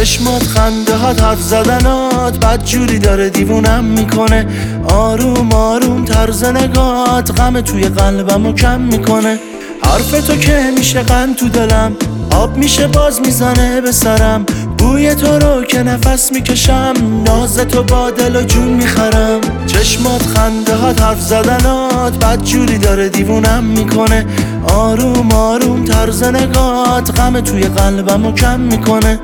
چشمات، خنده هات، حرف زدنات بد جوری داره دیوونم میکنه. آروم آروم طرز نگات غم توی قلبمو کم میکنه. حرف تو که میشه قند تو دلم، آب میشه باز میزنه به سرم. بوی تو رو که نفس میکشم، ناز تو با دل و جون میخرم. چشمات، خنده هات، حرف زدنات بد جوری داره دیوونم میکنه. آروم آروم طرز نگات غم توی قلبمو کم میکنه.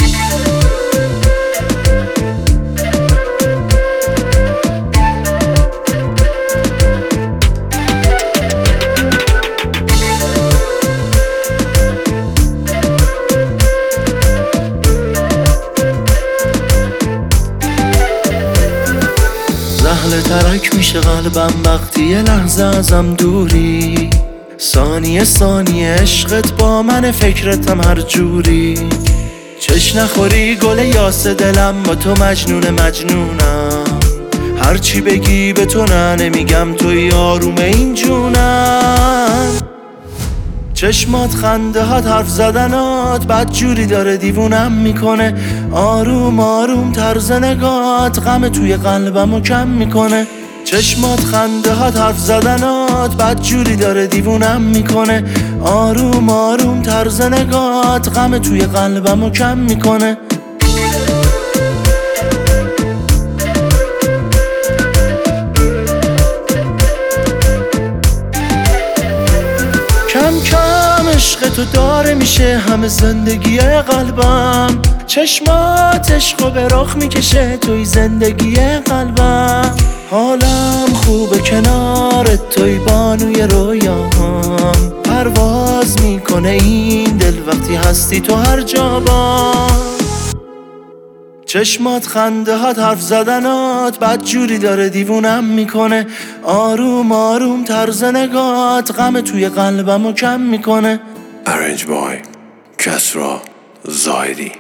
زهل ترک میشه قلبم وقتی یه لحظه ازم دوری. ثانیه ثانیه عشقت با من، فکرتم هر جوری. چش نخوری گل یاس دلم، با تو مجنونم. هرچی بگی به تو نه نمیگم، توی آروم این جونم. چشمات، خنده هات، حرف زدنات بد جوری داره دیوونم میکنه. آروم آروم طرز نگات غم توی قلبمو کم میکنه. چشمات، خنده هات، حرف زدنات بد جوری داره دیوونم میکنه. آروم آروم طرز نگات غم توی قلبمو کم میکنه. کم کم عشق تو داره میشه همه زندگی قلبم. چشمات عشقو به رخ میکشه توی زندگی قلبم. حالم خوبه کنارت، توی بانوی رویام. پرواز میکنه این دل وقتی هستی تو هر جا با. چشمات، خنده هات، حرف زدنات بد جوری داره دیوونم میکنه. آروم آروم طرز نگات غم توی قلبمو کم میکنه. Arrange by کسرا زاهدی.